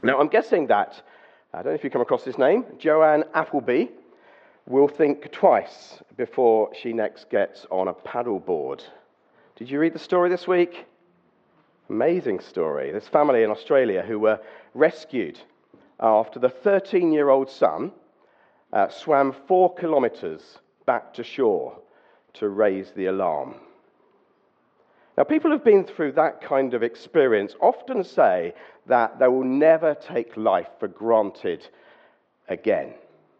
Now, I'm guessing that, I don't know if you come across this name, Joanne Appleby will think twice before she next gets on a paddleboard. Did you read the story this week? Amazing story. This family in Australia who were rescued after the 13-year-old son swam 4 kilometres back to shore to raise the alarm. Now, people who've been through that kind of experience often say that they will never take life for granted again.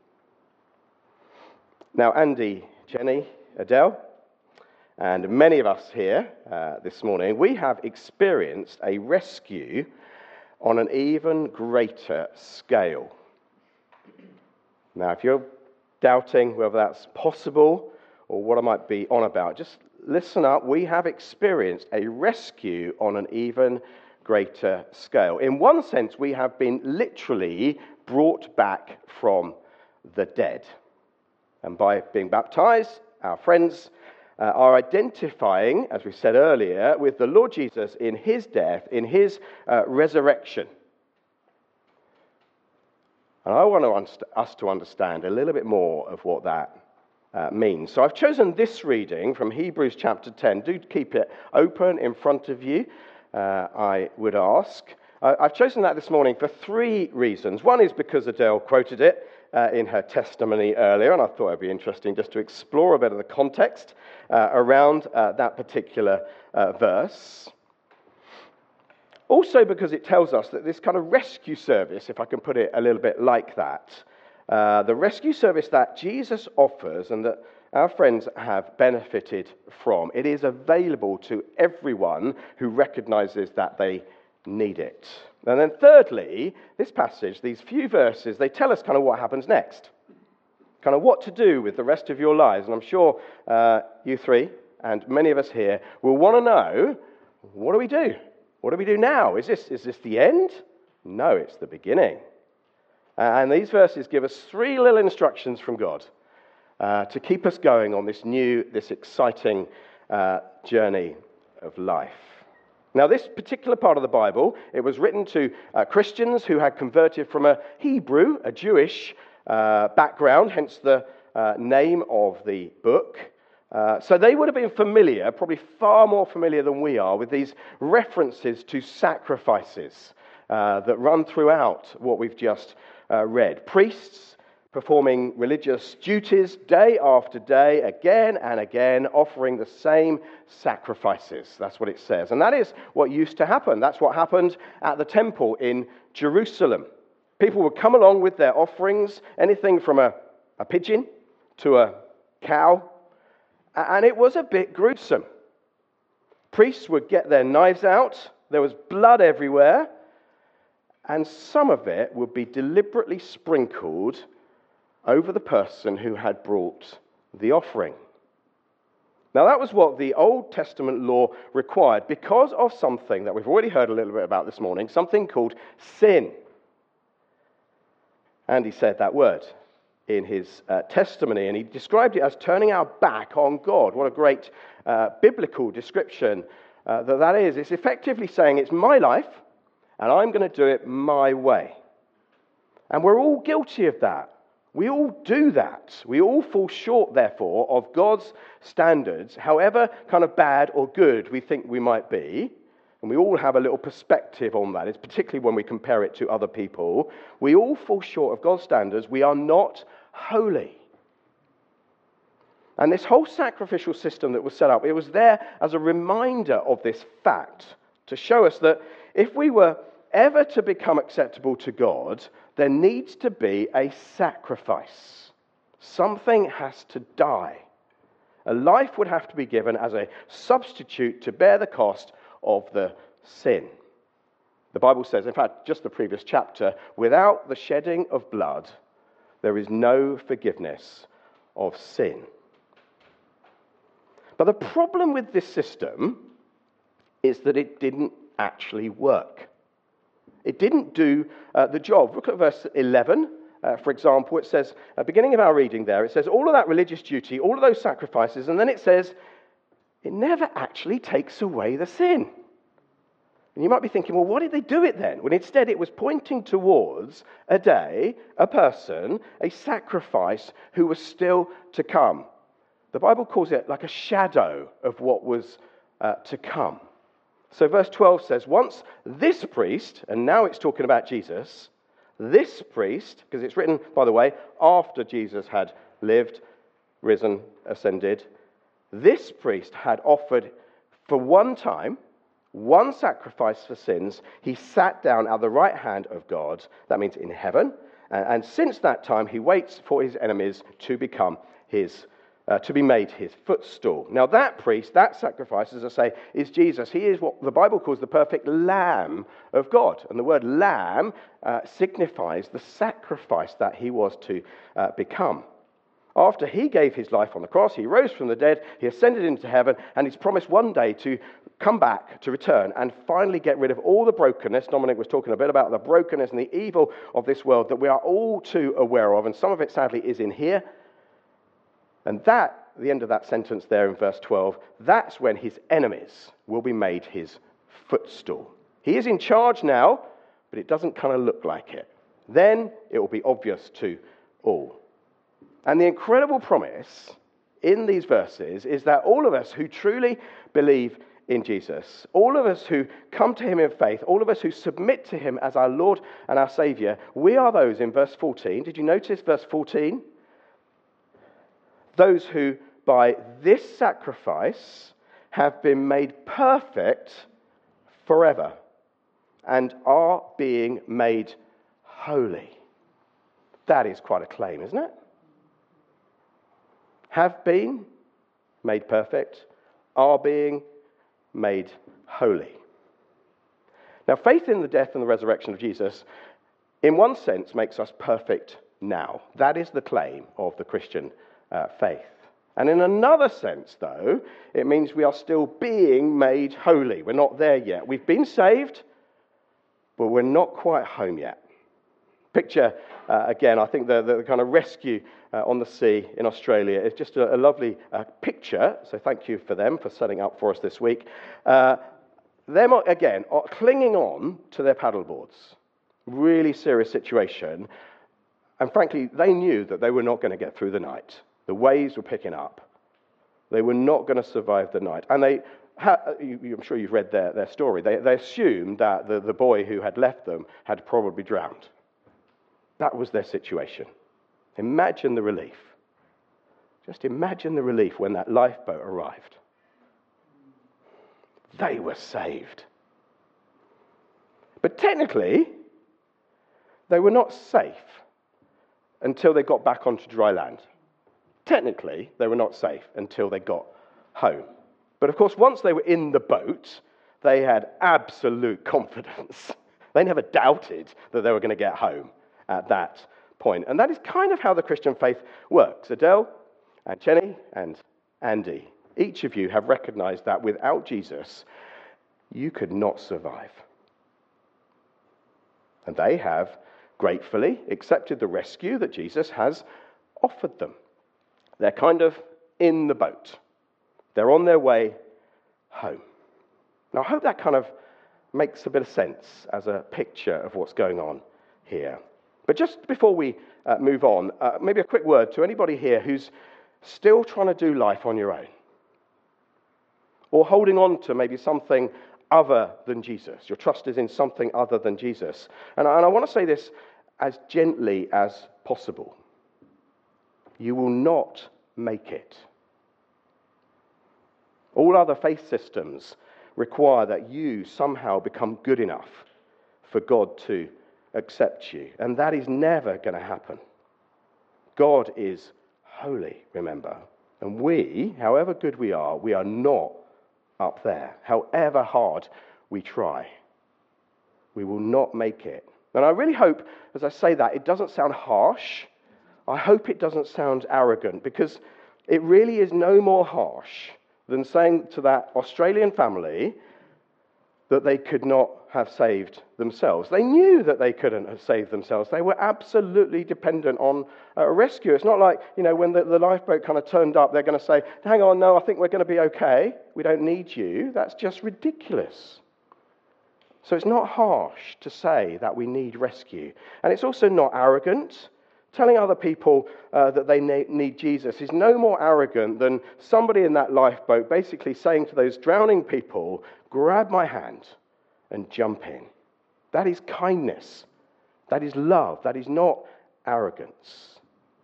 Now, Andy, Jenny, Adele, and many of us here this morning, we have experienced a rescue on an even greater scale. Now, if you're doubting whether that's possible or what I might be on about, just listen up. We have experienced a rescue on an even greater scale. In one sense, we have been literally brought back from the dead. And by being baptized, our friends are identifying, as we said earlier, with the Lord Jesus in his death, in his resurrection. And I want us to understand a little bit more of what that means. So I've chosen this reading from Hebrews chapter 10. Do keep it open in front of you, I would ask. I've chosen that this morning for 3 reasons. One is because Adele quoted it in her testimony earlier, and I thought it'd be interesting just to explore a bit of the context around that particular verse. Also because it tells us that this kind of rescue service, if I can put it a little bit like that, the rescue service that Jesus offers and that our friends have benefited from, it is available to everyone who recognizes that they need it. And then thirdly, this passage, these few verses, they tell us kind of what happens next. Kind of what to do with the rest of your lives. And I'm sure you 3 and many of us here will want to know, what do we do? What do we do now? Is this the end? No, it's the beginning. And these verses give us 3 little instructions from God to keep us going on this exciting journey of life. Now, this particular part of the Bible, it was written to Christians who had converted from a Hebrew, a Jewish background, hence the name of the book. So they would have been familiar, probably far more familiar than we are, with these references to sacrifices that run throughout what we've just read. Priests performing religious duties day after day, again and again, offering the same sacrifices. That's what it says. And that is what used to happen. That's what happened at the temple in Jerusalem. People would come along with their offerings, anything from a pigeon to a cow, and it was a bit gruesome. Priests would get their knives out, there was blood everywhere, and some of it would be deliberately sprinkled over the person who had brought the offering. Now, that was what the Old Testament law required because of something that we've already heard a little bit about this morning, something called sin. And he said that word in his testimony, and he described it as turning our back on God. What a great biblical description that is. It's effectively saying it's my life, and I'm going to do it my way. And we're all guilty of that. We all do that. We all fall short, therefore, of God's standards, however kind of bad or good we think we might be. And we all have a little perspective on that. It's particularly when we compare it to other people. We all fall short of God's standards. We are not holy. And this whole sacrificial system that was set up, it was there as a reminder of this fact to show us that if we were ever to become acceptable to God, there needs to be a sacrifice. Something has to die. A life would have to be given as a substitute to bear the cost of the sin. The Bible says, in fact, just the previous chapter, without the shedding of blood, there is no forgiveness of sin. But the problem with this system is that it didn't actually work. It didn't do the job. Look at verse 11. For example, it says, beginning of our reading there, it says all of that religious duty, all of those sacrifices, and then it says, it never actually takes away the sin. And you might be thinking, well, why did they do it then? Well, instead it was pointing towards a day, a person, a sacrifice who was still to come. The Bible calls it like a shadow of what was to come. So verse 12 says, once this priest, and now it's talking about Jesus, this priest, because it's written, by the way, after Jesus had lived, risen, ascended, this priest had offered for one time, one sacrifice for sins. He sat down at the right hand of God, that means in heaven, and since that time he waits for his enemies to become his to be made his footstool. Now that priest, that sacrifice, as I say, is Jesus. He is what the Bible calls the perfect Lamb of God. And the word lamb signifies the sacrifice that he was to become. After he gave his life on the cross, he rose from the dead, he ascended into heaven, and he's promised one day to come back, to return, and finally get rid of all the brokenness. Dominic was talking a bit about the brokenness and the evil of this world that we are all too aware of, and some of it sadly is in here. And that, the end of that sentence there in verse 12, that's when his enemies will be made his footstool. He is in charge now, but it doesn't kind of look like it. Then it will be obvious to all. And the incredible promise in these verses is that all of us who truly believe in Jesus, all of us who come to him in faith, all of us who submit to him as our Lord and our Savior, we are those in verse 14. Did you notice verse 14? Those who, by this sacrifice, have been made perfect forever and are being made holy. That is quite a claim, isn't it? Have been made perfect, are being made holy. Now, faith in the death and the resurrection of Jesus, in one sense, makes us perfect now. That is the claim of the Christian faith. And in another sense, though, it means we are still being made holy. We're not there yet. We've been saved, but we're not quite home yet. Picture, again, I think the kind of rescue on the sea in Australia is just a lovely picture. So thank you for them for setting up for us this week. Them, again, are clinging on to their paddle boards. Really serious situation. And frankly, they knew that they were not going to get through the night. The waves were picking up. They were not going to survive the night. And I'm sure you've read their story. They assumed that the boy who had left them had probably drowned. That was their situation. Imagine the relief. Just imagine the relief when that lifeboat arrived. They were saved. But technically, they were not safe until they got back onto dry land. Technically, they were not safe until they got home. But of course, once they were in the boat, they had absolute confidence. They never doubted that they were going to get home at that point. And that is kind of how the Christian faith works. Adele and Jenny and Andy, each of you have recognized that without Jesus, you could not survive. And they have gratefully accepted the rescue that Jesus has offered them. They're kind of in the boat. They're on their way home. Now, I hope that kind of makes a bit of sense as a picture of what's going on here. But just before we move on, maybe a quick word to anybody here who's still trying to do life on your own, or holding on to maybe something other than Jesus. Your trust is in something other than Jesus. And I want to say this as gently as possible. You will not make it. All other faith systems require that you somehow become good enough for God to accept you. And that is never going to happen. God is holy, remember. And we, however good we are not up there. However hard we try, we will not make it. And I really hope, as I say that, it doesn't sound harsh. I hope it doesn't sound arrogant, because it really is no more harsh than saying to that Australian family that they could not have saved themselves. They knew that they couldn't have saved themselves. They were absolutely dependent on a rescue. It's not like, when the lifeboat kind of turned up, they're going to say, hang on, no, I think we're going to be okay. We don't need you. That's just ridiculous. So it's not harsh to say that we need rescue. And it's also not arrogant. Telling other people that they need Jesus is no more arrogant than somebody in that lifeboat basically saying to those drowning people, grab my hand and jump in. That is kindness. That is love. That is not arrogance.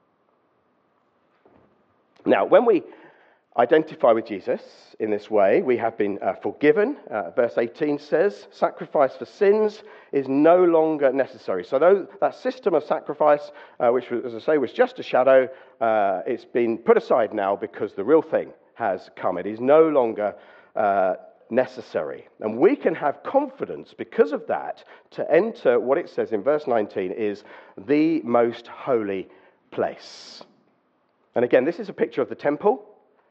Now, when we identify with Jesus in this way, we have been forgiven. Verse 18 says, sacrifice for sins is no longer necessary. So that system of sacrifice, which, as I say, was just a shadow, it's been put aside now because the real thing has come. It is no longer necessary. And we can have confidence because of that to enter what it says in verse 19 is the most holy place. And again, this is a picture of the temple.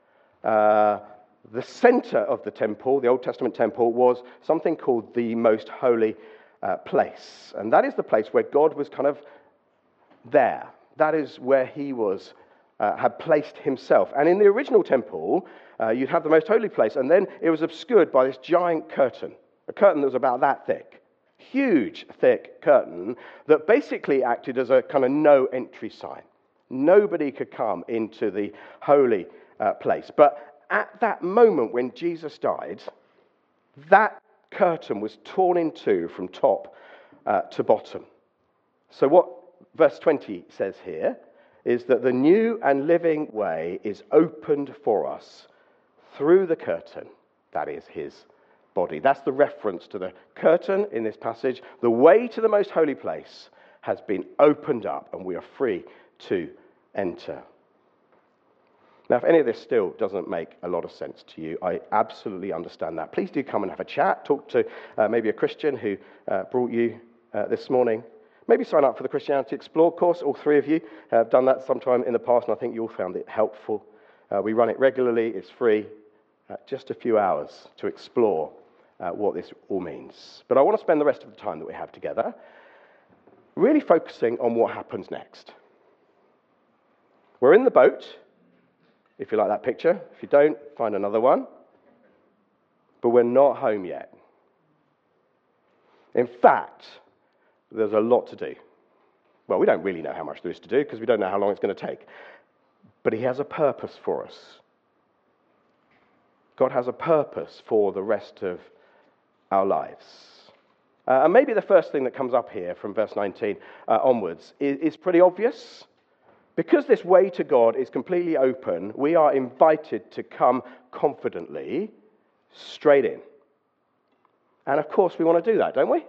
The center of the temple, the Old Testament temple, was something called the most holy place. And that is the place where God was kind of there. That is where he was, had placed himself. And in the original temple, you'd have the most holy place, and then it was obscured by this giant curtain, a curtain that was about that thick. Huge, thick curtain that basically acted as a kind of no entry sign. Nobody could come into the holy place. But at that moment when Jesus died, that curtain was torn in two from top to bottom. So what verse 20 says here is that the new and living way is opened for us through the curtain, that is his body. That's the reference to the curtain in this passage. The way to the most holy place has been opened up and we are free to enter. Now, if any of this still doesn't make a lot of sense to you, I absolutely understand that. Please do come and have a chat. Talk to maybe a Christian who brought you this morning. Maybe sign up for the Christianity Explored course. All three of you have done that sometime in the past, and I think you all found it helpful. We run it regularly. It's free. Just a few hours to explore what this all means. But I want to spend the rest of the time that we have together really focusing on what happens next. We're in the boat, if you like that picture. If you don't, find another one. But we're not home yet. In fact, there's a lot to do. Well, we don't really know how much there is to do because we don't know how long it's going to take. But he has a purpose for us. God has a purpose for the rest of our lives. And maybe the first thing that comes up here from verse 19 onwards is pretty obvious. Because this way to God is completely open, we are invited to come confidently straight in. And of course we want to do that, don't we?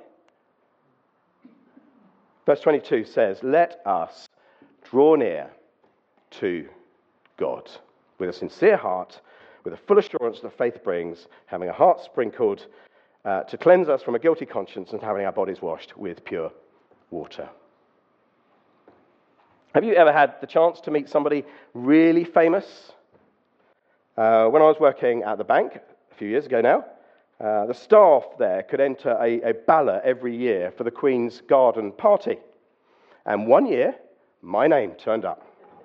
Verse 22 says, let us draw near to God with a sincere heart, with a full assurance that faith brings, having a heart sprinkled to cleanse us from a guilty conscience and having our bodies washed with pure water. Have you ever had the chance to meet somebody really famous? When I was working at the bank a few years ago now, the staff there could enter a ballot every year for the Queen's Garden Party. And one year, my name turned up.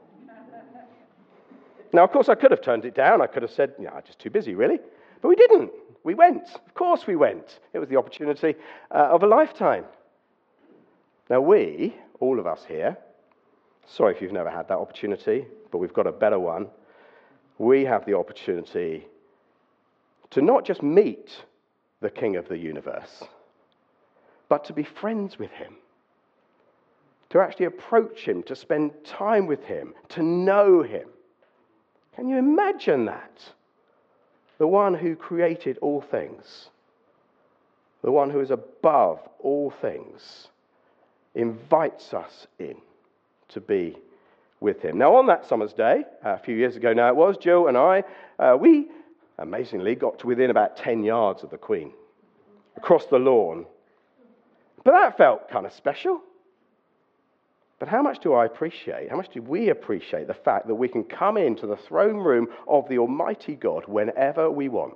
Now, of course, I could have turned it down. I could have said, I'm just too busy, really. But we didn't. We went. Of course we went. It was the opportunity of a lifetime. Now we, all of us here, sorry if you've never had that opportunity, but we've got a better one. We have the opportunity to not just meet the King of the universe, but to be friends with him, to actually approach him, to spend time with him, to know him. Can you imagine that? The one who created all things, the one who is above all things, invites us in to be with him. Now, on that summer's day, a few years ago now it was, Jill and I, we amazingly got to within about 10 yards of the Queen, across the lawn. But that felt kind of special. But how much do we appreciate the fact that we can come into the throne room of the Almighty God whenever we want?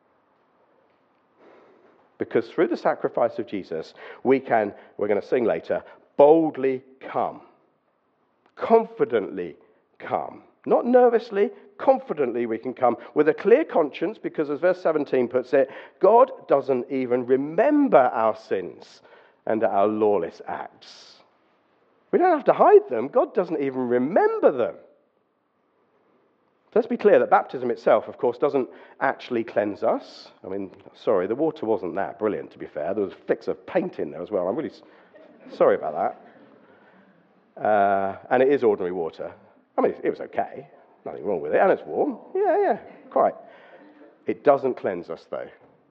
Because through the sacrifice of Jesus, we're going to sing later, boldly come, confidently come Not nervously, confidently we can come with a clear conscience, because as verse 17 puts it, God doesn't even remember our sins and our lawless acts. We don't have to hide them. God doesn't even remember them. Let's be clear that baptism itself, of course, doesn't actually cleanse us. I mean, sorry, the water wasn't that brilliant, to be fair. There was flicks of paint in there as well. I'm really sorry about that. And it is ordinary water. I mean, it was okay. Nothing wrong with it. And it's warm. Yeah, quite. It doesn't cleanse us, though.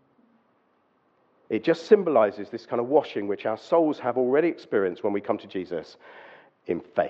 It just symbolizes this kind of washing which our souls have already experienced when we come to Jesus in faith.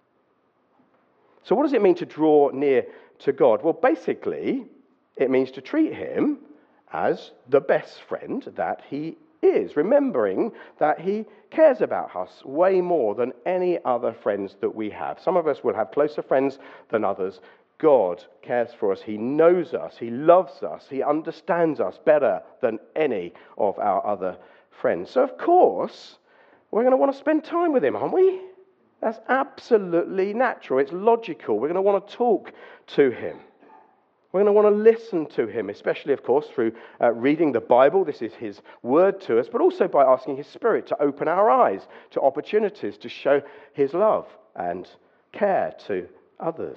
So what does it mean to draw near to God? Well, basically, it means to treat him as the best friend that he is, remembering that he cares about us way more than any other friends that we have. Some of us will have closer friends than others. God cares for us. He knows us. He loves us. He understands us better than any of our other friends. So, of course, we're going to want to spend time with him, aren't we? That's absolutely natural. It's logical. We're going to want to talk to him. We're going to want to listen to him, especially, of course, through reading the Bible. This is his word to us, but also by asking his Spirit to open our eyes to opportunities to show his love and care to others.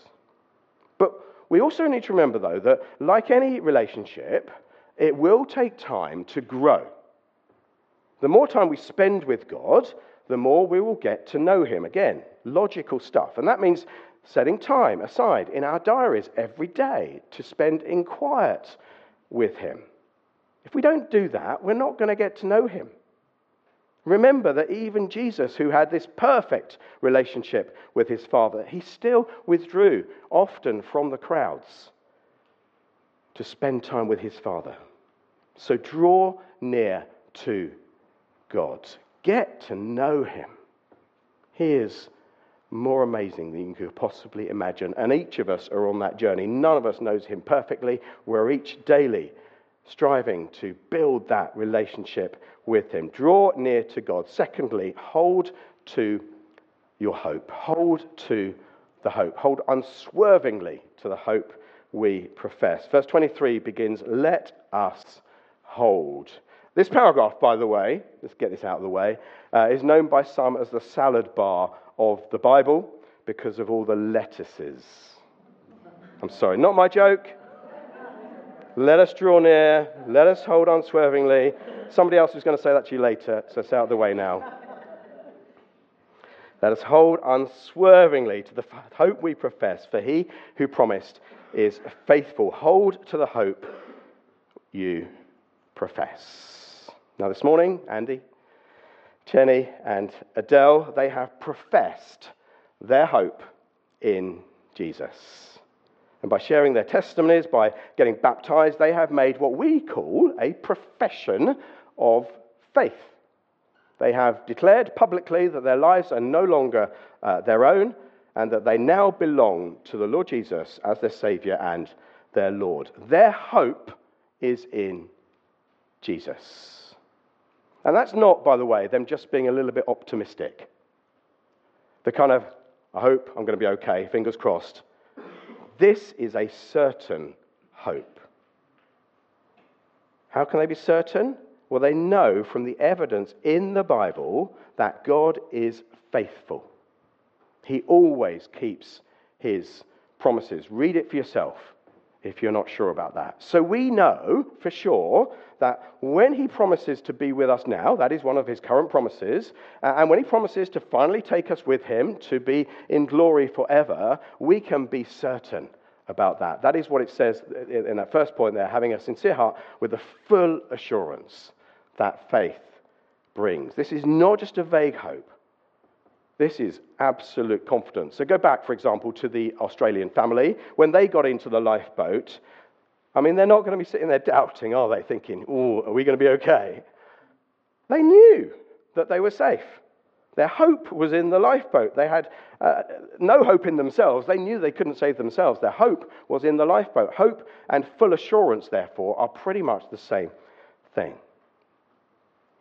But we also need to remember, though, that like any relationship, it will take time to grow. The more time we spend with God, the more we will get to know him. Again, logical stuff. And that means setting time aside in our diaries every day to spend in quiet with him. If we don't do that, we're not going to get to know him. Remember that even Jesus, who had this perfect relationship with his Father, he still withdrew often from the crowds to spend time with his Father. So draw near to God. Get to know him. He is more amazing than you could possibly imagine. And each of us are on that journey. None of us knows him perfectly. We're each daily striving to build that relationship with him. Draw near to God. Secondly, hold to your hope. Hold to the hope. Hold unswervingly to the hope we profess. Verse 23 begins, let us hold. This paragraph, by the way, let's get this out of the way, is known by some as the salad bar of the Bible because of all the lettuces. I'm sorry, not my joke. Let us draw near. Let us hold unswervingly. Somebody else is going to say that to you later, so it's out of the way now. Let us hold unswervingly to the hope we profess, for he who promised is faithful. Hold to the hope you profess. Now this morning, Andy, Jenny and Adele, they have professed their hope in Jesus. And by sharing their testimonies, by getting baptized, they have made what we call a profession of faith. They have declared publicly that their lives are no longer their own, and that they now belong to the Lord Jesus as their Saviour and their Lord. Their hope is in Jesus. And that's not, by the way, them just being a little bit optimistic. The kind of, I hope I'm going to be okay, fingers crossed. This is a certain hope. How can they be certain? Well, they know from the evidence in the Bible that God is faithful. He always keeps his promises. Read it for yourself if you're not sure about that. So we know for sure that when he promises to be with us now, that is one of his current promises, and when he promises to finally take us with him to be in glory forever, we can be certain about that. That is what it says in that first point there, having a sincere heart with the full assurance that faith brings. This is not just a vague hope. This is absolute confidence. So go back, for example, to the Australian family. When they got into the lifeboat, I mean, they're not going to be sitting there doubting, are they? Thinking, oh, are we going to be okay? They knew that they were safe. Their hope was in the lifeboat. They had no hope in themselves. They knew they couldn't save themselves. Their hope was in the lifeboat. Hope and full assurance, therefore, are pretty much the same thing.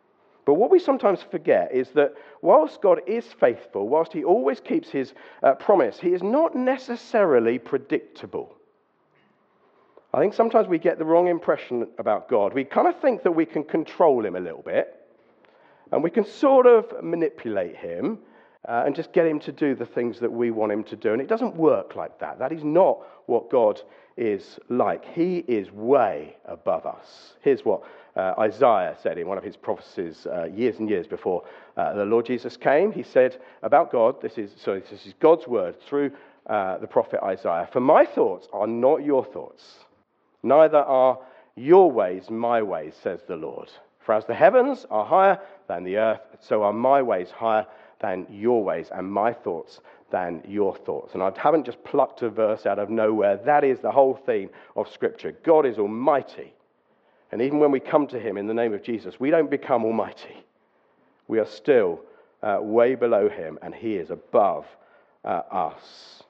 But what we sometimes forget is that whilst God is faithful, whilst he always keeps his promise, he is not necessarily predictable. I think sometimes we get the wrong impression about God. We kind of think that we can control him a little bit, and we can sort of manipulate him and just get him to do the things that we want him to do. And it doesn't work like that. That is not what God is like. He is way above us. Here's what Isaiah said in one of his prophecies years and years before the Lord Jesus came. He said about God, this is God's word through the prophet Isaiah, "For my thoughts are not your thoughts, neither are your ways my ways, says the Lord. For as the heavens are higher than the earth, so are my ways higher than your ways, and my thoughts than your thoughts." And I haven't just plucked a verse out of nowhere. That is the whole theme of Scripture. God is almighty. And even when we come to him in the name of Jesus, we don't become almighty. We are still way below him, and he is above us.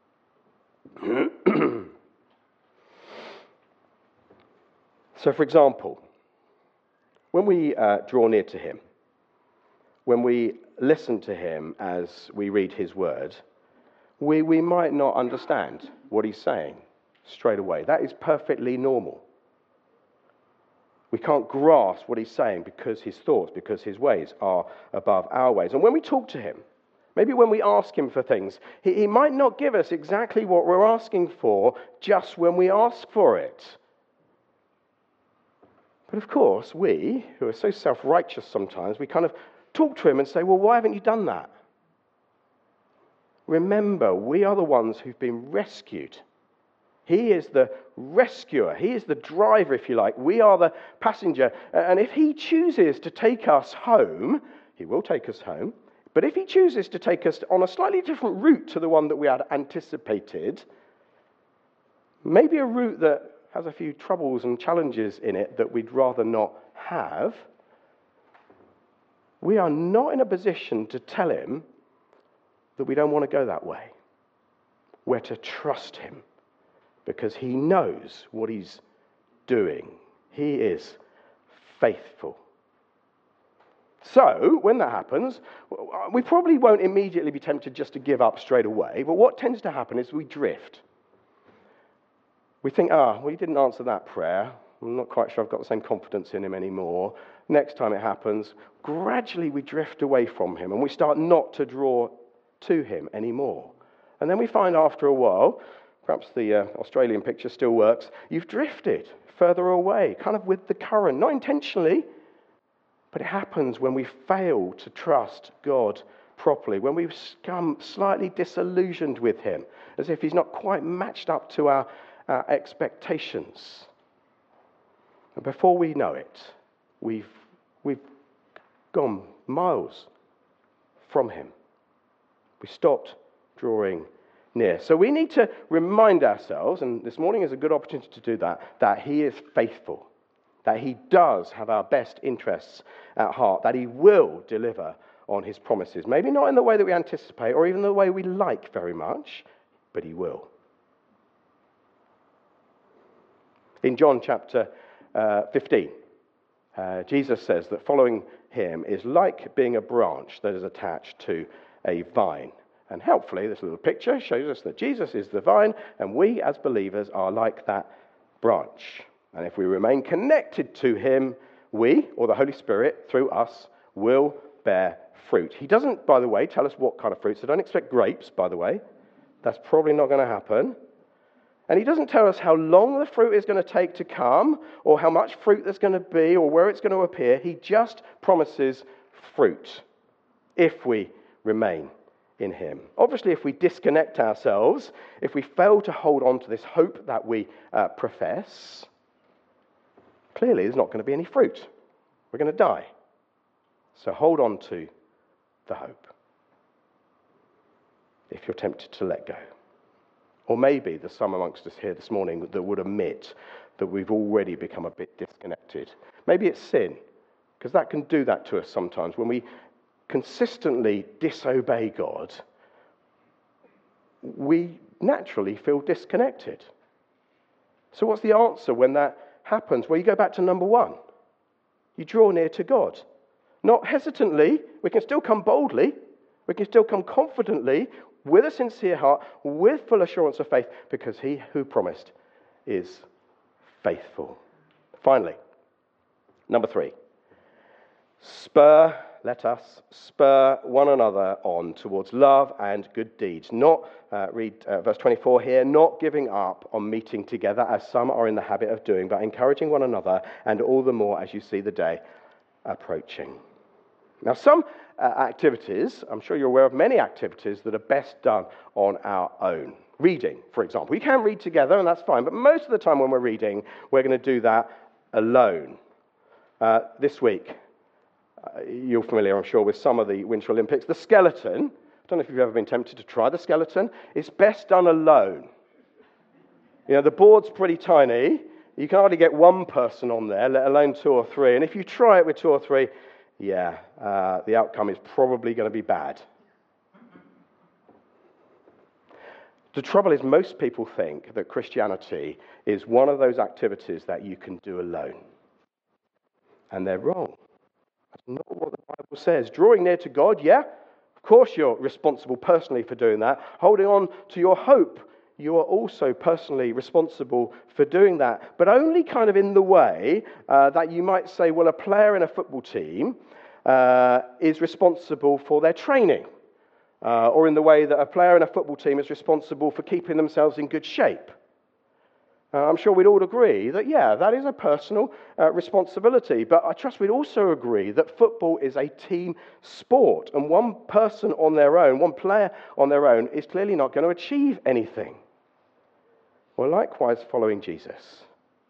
So, for example, when we draw near to him, when we listen to him as we read his word, we might not understand what he's saying straight away. That is perfectly normal. We can't grasp what he's saying because his thoughts, because his ways are above our ways. And when we talk to him, maybe when we ask him for things, he might not give us exactly what we're asking for just when we ask for it. But of course, we, who are so self-righteous sometimes, we kind of talk to him and say, well, why haven't you done that? Remember, we are the ones who've been rescued. He is the rescuer. He is the driver, if you like. We are the passenger. And if he chooses to take us home, he will take us home. But if he chooses to take us on a slightly different route to the one that we had anticipated, maybe a route that has a few troubles and challenges in it that we'd rather not have, we are not in a position to tell him that we don't want to go that way. We're to trust him because he knows what he's doing. He is faithful. So, when that happens, we probably won't immediately be tempted just to give up straight away, but what tends to happen is we drift. We think, well, he didn't answer that prayer. I'm not quite sure I've got the same confidence in him anymore. Next time it happens, gradually we drift away from him and we start not to draw to him anymore. And then we find after a while, perhaps the Australian picture still works, you've drifted further away, kind of with the current, not intentionally, but it happens when we fail to trust God properly, when we've become slightly disillusioned with him, as if he's not quite matched up to our expectations. And before we know it, we've gone miles from him. We stopped drawing near. So we need to remind ourselves, and this morning is a good opportunity to do that, that he is faithful, that he does have our best interests at heart, that he will deliver on his promises. Maybe not in the way that we anticipate or even the way we like very much, but he will. In John chapter 15, Jesus says that following him is like being a branch that is attached to a vine. And helpfully, this little picture shows us that Jesus is the vine, and we as believers are like that branch. And if we remain connected to him, we, or the Holy Spirit, through us, will bear fruit. He doesn't, by the way, tell us what kind of fruit, so don't expect grapes, by the way. That's probably not going to happen. And he doesn't tell us how long the fruit is going to take to come, or how much fruit there's going to be, or where it's going to appear. He just promises fruit if we remain in him. Obviously, if we disconnect ourselves, if we fail to hold on to this hope that we profess, clearly there's not going to be any fruit. We're going to die. So hold on to the hope if you're tempted to let go. Or maybe there's some amongst us here this morning that would admit that we've already become a bit disconnected. Maybe it's sin, because that can do that to us sometimes. When we consistently disobey God, we naturally feel disconnected. So what's the answer when that happens? Well, you go back to number one. You draw near to God. not hesitantly. We can still come boldly. We can still come confidently with a sincere heart, with full assurance of faith, because he who promised is faithful. Finally, number 3. Let us spur one another on towards love and good deeds. Read verse 24 here, not giving up on meeting together as some are in the habit of doing, but encouraging one another, and all the more as you see the day approaching. Now, some activities, I'm sure you're aware of many activities that are best done on our own. Reading, for example. We can read together, and that's fine, but most of the time when we're reading, we're going to do that alone. This week, you're familiar, I'm sure, with some of the Winter Olympics. The skeleton, I don't know if you've ever been tempted to try the skeleton, it's best done alone. The board's pretty tiny. You can hardly get one person on there, let alone 2 or 3. And if you try it with 2 or 3, the outcome is probably going to be bad. The trouble is, most people think that Christianity is one of those activities that you can do alone. And they're wrong. That's not what the Bible says. Drawing near to God, of course you're responsible personally for doing that. Holding on to your hope, you are also personally responsible for doing that. But only kind of in the way that you might say, well, a player in a football team is responsible for their training. Or in the way that a player in a football team is responsible for keeping themselves in good shape. I'm sure we'd all agree that, that is a personal responsibility. But I trust we'd also agree that football is a team sport. And one person on their own, one player on their own, is clearly not going to achieve anything. Well, likewise, following Jesus.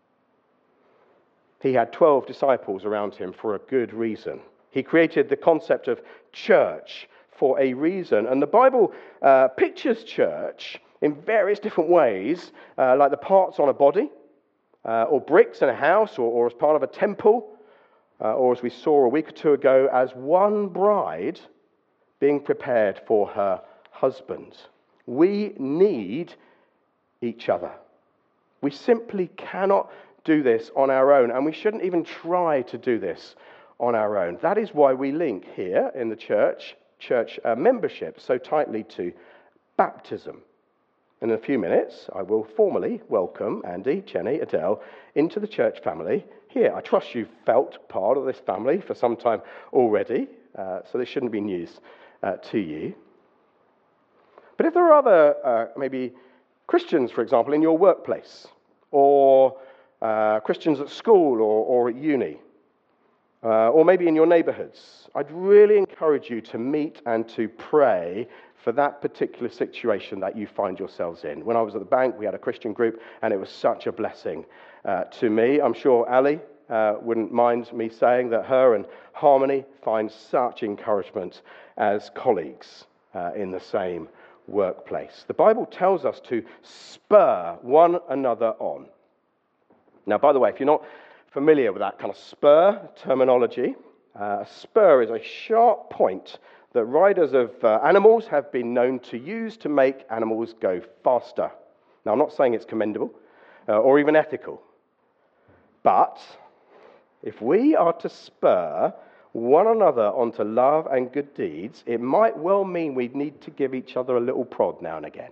He had 12 disciples around him for a good reason. He created the concept of church for a reason. And the Bible pictures church in various different ways, like the parts on a body, or bricks in a house, or as part of a temple, or as we saw a week or 2 ago, as one bride being prepared for her husband. We need each other. We simply cannot do this on our own, and we shouldn't even try to do this on our own. That is why we link here in the church membership so tightly to baptism. In a few minutes, I will formally welcome Andy, Jenny, Adele into the church family here. I trust you've felt part of this family for some time already, so this shouldn't be news to you. But if there are other, maybe Christians, for example, in your workplace, or Christians at school or at uni, or maybe in your neighborhoods, I'd really encourage you to meet and to pray for that particular situation that you find yourselves in. When I was at the bank, we had a Christian group, and it was such a blessing to me. I'm sure Ali wouldn't mind me saying that her and Harmony find such encouragement as colleagues in the same workplace. The Bible tells us to spur one another on. Now, by the way, if you're not familiar with that kind of spur terminology, a spur is a sharp point that riders of animals have been known to use to make animals go faster. Now, I'm not saying it's commendable or even ethical, but if we are to spur one another onto love and good deeds, it might well mean we need to give each other a little prod now and again.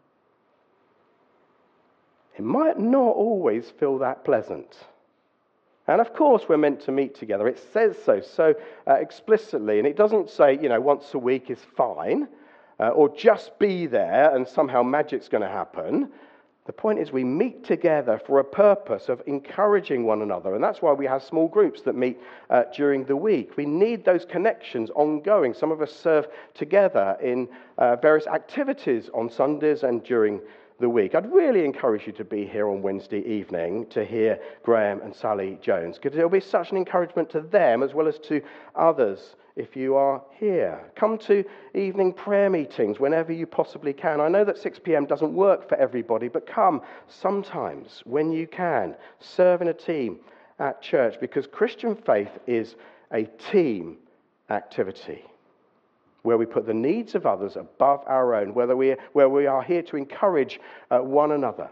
It might not always feel that pleasant. And of course, we're meant to meet together. It says so explicitly. And it doesn't say, once a week is fine, or just be there and somehow magic's going to happen. The point is we meet together for a purpose of encouraging one another. And that's why we have small groups that meet during the week. We need those connections ongoing. Some of us serve together in various activities on Sundays and during the week. I'd really encourage you to be here on Wednesday evening to hear Graham and Sally Jones, because it'll be such an encouragement to them as well as to others if you are here. Come to evening prayer meetings whenever you possibly can. I know that 6 p.m. doesn't work for everybody, but come sometimes when you can. Serve in a team at church, because Christian faith is a team activity, where we put the needs of others above our own, where we are here to encourage one another.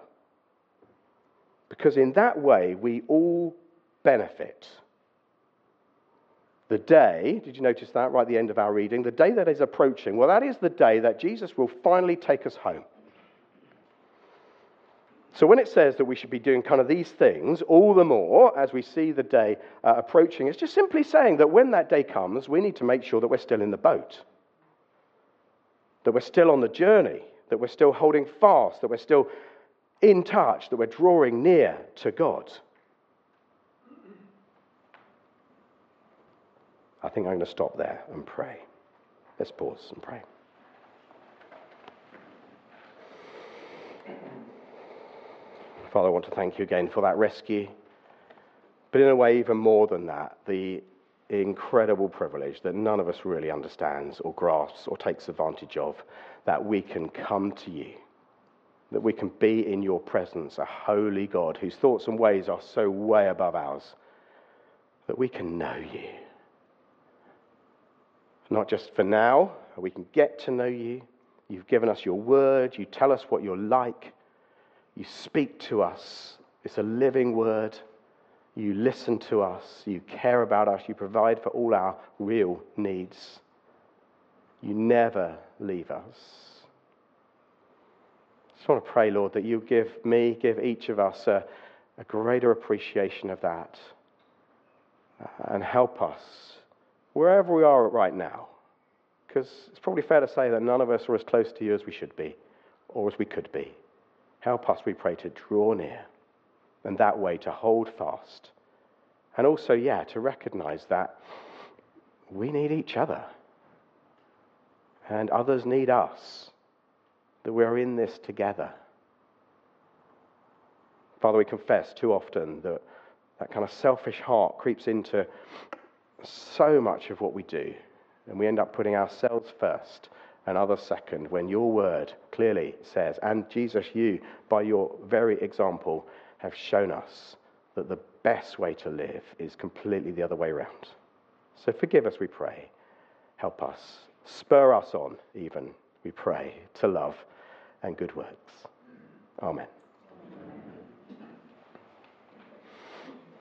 Because in that way, we all benefit. The day, did you notice that right at the end of our reading? The day that is approaching, well, that is the day that Jesus will finally take us home. So when it says that we should be doing kind of these things, all the more as we see the day approaching, it's just simply saying that when that day comes, we need to make sure that we're still in the boat, that we're still on the journey, that we're still holding fast, that we're still in touch, that we're drawing near to God. I think I'm going to stop there and pray. Let's pause and pray. Father, I want to thank you again for that rescue. But in a way, even more than that, the incredible privilege that none of us really understands or grasps or takes advantage of, that we can come to you, that we can be in your presence, a holy God whose thoughts and ways are so way above ours, that we can know you. Not just for now, we can get to know you. You've given us your word. You tell us what you're like. You speak to us. It's a living word. You listen to us. You care about us. You provide for all our real needs. You never leave us. I just want to pray, Lord, that you give each of us a greater appreciation of that, and help us wherever we are right now. Because it's probably fair to say that none of us are as close to you as we should be, or as we could be. Help us, we pray, to draw near, and that way to hold fast. And also, to recognize that we need each other, and others need us, that we're in this together. Father, we confess too often that kind of selfish heart creeps into so much of what we do, and we end up putting ourselves first and others second, when your word clearly says, and Jesus, you, by your very example, have shown us that the best way to live is completely the other way around. So forgive us, we pray. Help us. Spur us on, even, we pray, to love and good works. Amen.